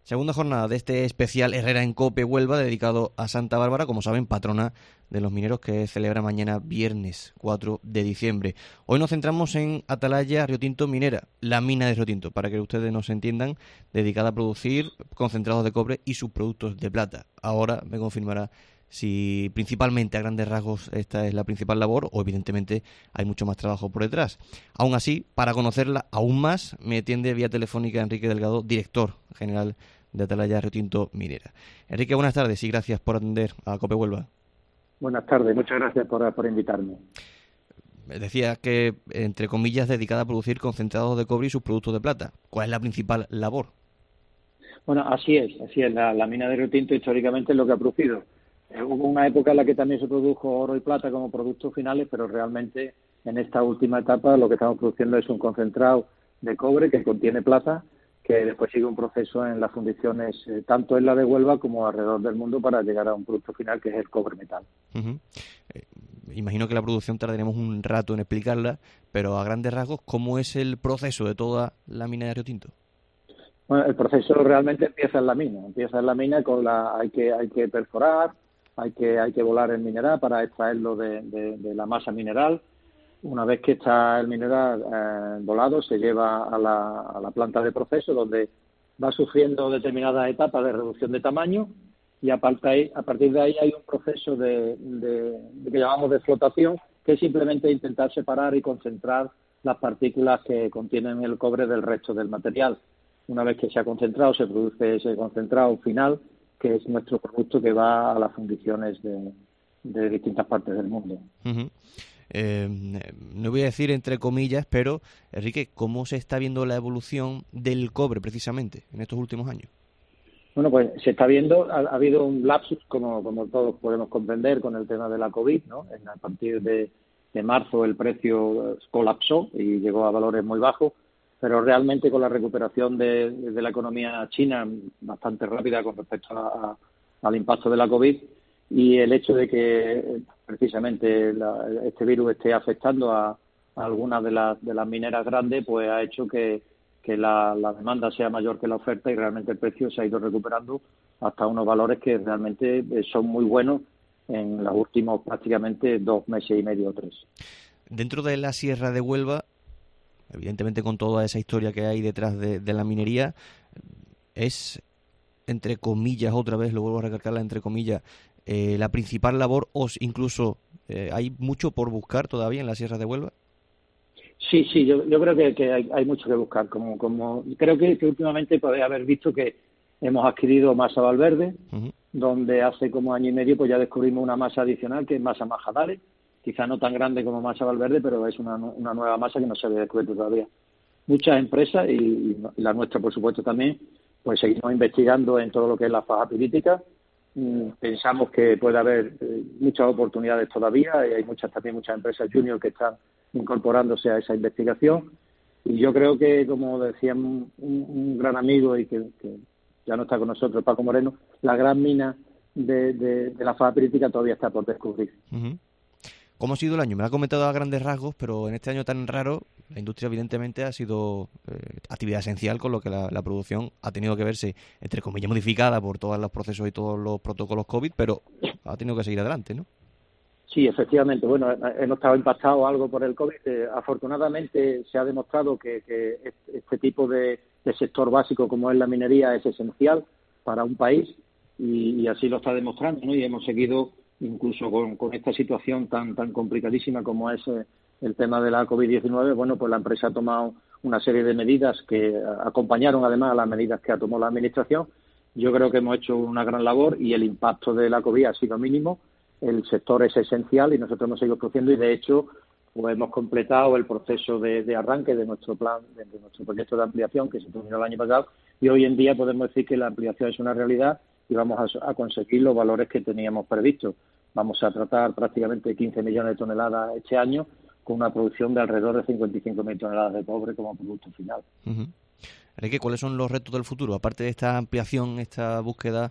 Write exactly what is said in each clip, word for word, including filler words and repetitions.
Segunda jornada de este especial Herrera en Cope Huelva dedicado a Santa Bárbara, como saben, patrona de los mineros, que celebra mañana viernes cuatro de diciembre. Hoy nos centramos en Atalaya Río Tinto Minera, la mina de Río Tinto, para que ustedes nos entiendan, dedicada a producir concentrados de cobre y subproductos de plata. Ahora me confirmará si principalmente a grandes rasgos esta es la principal labor o evidentemente hay mucho más trabajo por detrás. Aún así, para conocerla aún más, me atiende vía telefónica Enrique Delgado, director general de Atalaya Río Tinto Minera. Enrique, buenas tardes y gracias por atender a Cope Huelva. Buenas tardes, muchas gracias por, por invitarme. Decía que, entre comillas, dedicada a producir concentrados de cobre y sus productos de plata. ¿Cuál es la principal labor? Bueno, así es, así es. La, la mina de Río Tinto históricamente es lo que ha producido. Eh, hubo una época en la que también se produjo oro y plata como productos finales, pero realmente en esta última etapa lo que estamos produciendo es un concentrado de cobre que contiene plata, que después sigue un proceso en las fundiciones, eh, tanto en la de Huelva como alrededor del mundo, para llegar a un producto final que es el cobre metal. Uh-huh. Eh, imagino que la producción tardaremos un rato en explicarla, pero a grandes rasgos, ¿cómo es el proceso de toda la mina de Río Tinto? Bueno, el proceso realmente empieza en la mina. Empieza en la mina con la hay que hay que perforar, hay que hay que volar el mineral para extraerlo de, de, de la masa mineral. Una vez que está el mineral eh, volado, se lleva a la, a la planta de proceso, donde va sufriendo determinadas etapas de reducción de tamaño, y a partir, a partir de ahí hay un proceso de, de, de que llamamos de flotación, que es simplemente intentar separar y concentrar las partículas que contienen el cobre del resto del material. Una vez que se ha concentrado, se produce ese concentrado final, que es nuestro producto que va a las fundiciones de, de distintas partes del mundo. Uh-huh. Eh, no voy a decir entre comillas, pero Enrique, ¿cómo se está viendo la evolución del cobre precisamente en estos últimos años? Bueno, pues se está viendo, ha, ha habido un lapsus, como, como todos podemos comprender, con el tema de la COVID, ¿no? En, a partir de, de marzo el precio colapsó y llegó a valores muy bajos, pero realmente con la recuperación de, de la economía china bastante rápida con respecto a, a, al impacto de la COVID, y el hecho de que precisamente la, este virus esté afectando a, a algunas de las, de las mineras grandes, pues ha hecho que, que la, la demanda sea mayor que la oferta, y realmente el precio se ha ido recuperando hasta unos valores que realmente son muy buenos en los últimos prácticamente dos meses y medio o tres. Dentro de la Sierra de Huelva, evidentemente con toda esa historia que hay detrás de, de la minería, es, entre comillas, otra vez lo vuelvo a recalcar, entre comillas, eh, la principal labor, o incluso eh, hay mucho por buscar todavía en la Sierra de Huelva. Sí, sí, yo, yo creo que, que hay, hay mucho que buscar. Como, como creo que, que últimamente podéis haber visto que hemos adquirido masa Valverde, uh-huh. donde hace como año y medio pues ya descubrimos una masa adicional que es masa Majadales, quizá no tan grande como masa Valverde, pero es una, una nueva masa que no se había descubierto todavía. Muchas empresas, y, y la nuestra por supuesto también, pues seguimos investigando en todo lo que es la faja pirítica. Mm, pensamos que puede haber eh, muchas oportunidades todavía, y hay muchas también muchas empresas junior que están incorporándose a esa investigación, y yo creo que, como decía un, un gran amigo y que, que ya no está con nosotros, Paco Moreno, la gran mina de, de, de la faja pirítica todavía está por descubrir. Uh-huh. ¿Cómo ha sido el año? Me lo ha comentado a grandes rasgos, pero en este año tan raro, la industria evidentemente ha sido eh, actividad esencial, con lo que la, la producción ha tenido que verse, entre comillas, modificada por todos los procesos y todos los protocolos COVID, pero ha tenido que seguir adelante, ¿no? Sí, efectivamente. Bueno, hemos estado impactados algo por el COVID. Eh, afortunadamente se ha demostrado que, que este tipo de, de sector básico como es la minería es esencial para un país, y, y así lo está demostrando, ¿no? Y hemos seguido incluso con, con esta situación tan tan complicadísima como es eh, el tema de la COVID diecinueve. Bueno, pues la empresa ha tomado una serie de medidas que acompañaron además a las medidas que ha tomado la Administración. Yo creo que hemos hecho una gran labor y el impacto de la COVID ha sido mínimo. El sector es esencial y nosotros hemos seguido creciendo, y de hecho pues hemos completado el proceso de, de arranque de nuestro plan, de, de nuestro proyecto de ampliación que se terminó el año pasado, y hoy en día podemos decir que la ampliación es una realidad y vamos a, a conseguir los valores que teníamos previstos. Vamos a tratar prácticamente quince millones de toneladas este año, con una producción de alrededor de cincuenta y cinco mil toneladas de cobre como producto final. Uh-huh. Enrique, ¿cuáles son los retos del futuro? Aparte de esta ampliación, esta búsqueda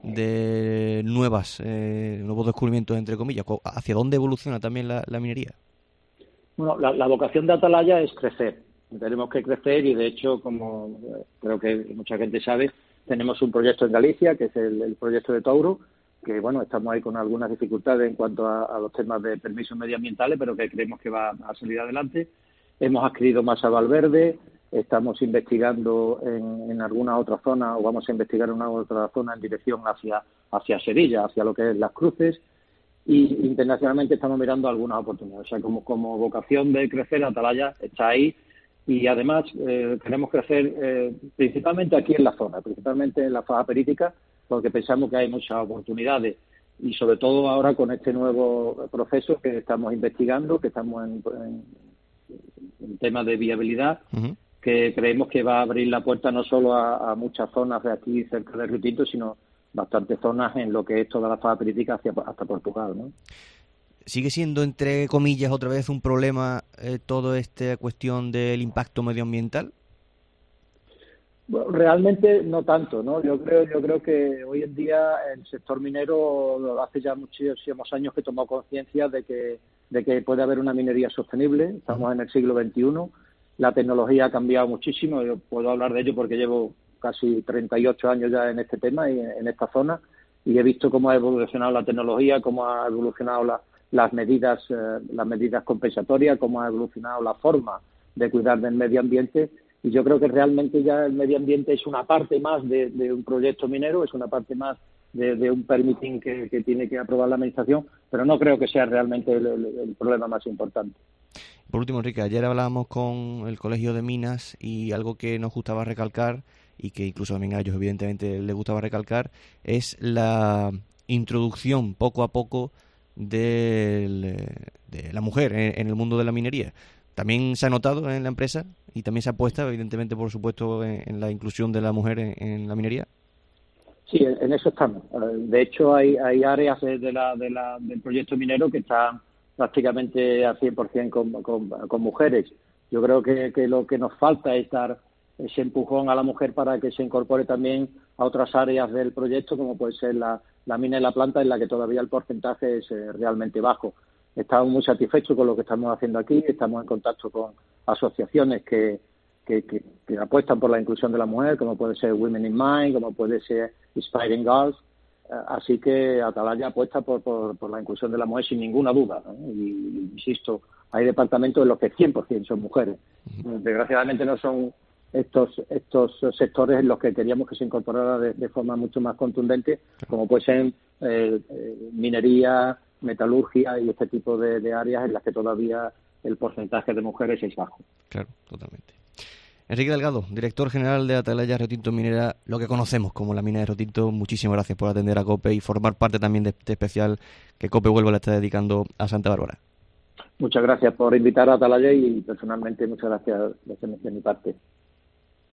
de nuevas, eh, nuevos descubrimientos, entre comillas, ¿hacia dónde evoluciona también la, la minería? Bueno, la, la vocación de Atalaya es crecer. Tenemos que crecer, y de hecho, como creo que mucha gente sabe, Tenemos un proyecto en Galicia, que es el, el proyecto de Touro, que bueno, estamos ahí con algunas dificultades en cuanto a, a los temas de permisos medioambientales, pero que creemos que va a salir adelante. Hemos adquirido masa Valverde, estamos investigando en, en alguna otra zona, o vamos a investigar en una otra zona en dirección hacia, hacia Sevilla, hacia lo que es Las Cruces, y internacionalmente estamos mirando algunas oportunidades. O sea, como, como vocación de crecer, Atalaya está ahí, y además eh, queremos crecer eh, principalmente aquí en la zona, principalmente en la faja perítica, porque pensamos que hay muchas oportunidades, y sobre todo ahora con este nuevo proceso que estamos investigando, que estamos en, en, en temas de viabilidad, uh-huh. que creemos que va a abrir la puerta no solo a, a muchas zonas de aquí cerca de Río Tinto, sino bastantes zonas en lo que es toda la faja perítica hacia, hasta Portugal, ¿no? ¿Sigue siendo, entre comillas, otra vez un problema eh, toda esta cuestión del impacto medioambiental? Bueno, realmente no tanto, ¿no? Yo creo, yo creo que hoy en día el sector minero hace ya muchísimos años que tomó conciencia de que, de que puede haber una minería sostenible. Estamos en el siglo veintiuno, la tecnología ha cambiado muchísimo. Yo puedo hablar de ello porque llevo casi treinta y ocho años ya en este tema y en esta zona, y he visto cómo ha evolucionado la tecnología, cómo ha evolucionado la, las medidas eh, las medidas compensatorias, cómo ha evolucionado la forma de cuidar del medio ambiente, y yo creo que realmente ya el medio ambiente es una parte más de, de un proyecto minero, es una parte más de, de un permitting que, que tiene que aprobar la administración, pero no creo que sea realmente el, el, el problema más importante. Por último, Enrique, ayer hablábamos con el Colegio de Minas y algo que nos gustaba recalcar, y que incluso también a ellos evidentemente les gustaba recalcar, es la introducción poco a poco del, de la mujer en, en el mundo de la minería. También se ha notado en la empresa y también se apuesta, evidentemente, por supuesto, en, en la inclusión de la mujer en, en la minería. Sí, en eso estamos. De hecho, hay, hay áreas de la, de la, del proyecto minero que están prácticamente al cien por ciento con, con, con mujeres. Yo creo que, que lo que nos falta es dar ese empujón a la mujer para que se incorpore también a otras áreas del proyecto, como puede ser la, la mina y la planta, en la que todavía el porcentaje es eh, realmente bajo. Estamos muy satisfechos con lo que estamos haciendo aquí, estamos en contacto con asociaciones que, que, que, que apuestan por la inclusión de la mujer, como puede ser Women in Mine, como puede ser Inspiring Girls, así que Atalaya apuesta por, por, por la inclusión de la mujer sin ninguna duda, ¿no? Y, insisto, hay departamentos en los que cien por ciento son mujeres. Desgraciadamente no son estos estos sectores en los que queríamos que se incorporara de, de forma mucho más contundente, como puede ser eh, eh, minería, metalurgia y este tipo de, de áreas en las que todavía el porcentaje de mujeres es bajo. Claro, totalmente. Enrique Delgado, director general de Atalaya Río Tinto Minera, lo que conocemos como la mina de Río Tinto, muchísimas gracias por atender a COPE y formar parte también de este especial que COPE Huelva le está dedicando a Santa Bárbara. Muchas gracias por invitar a Atalaya y personalmente muchas gracias de mi parte.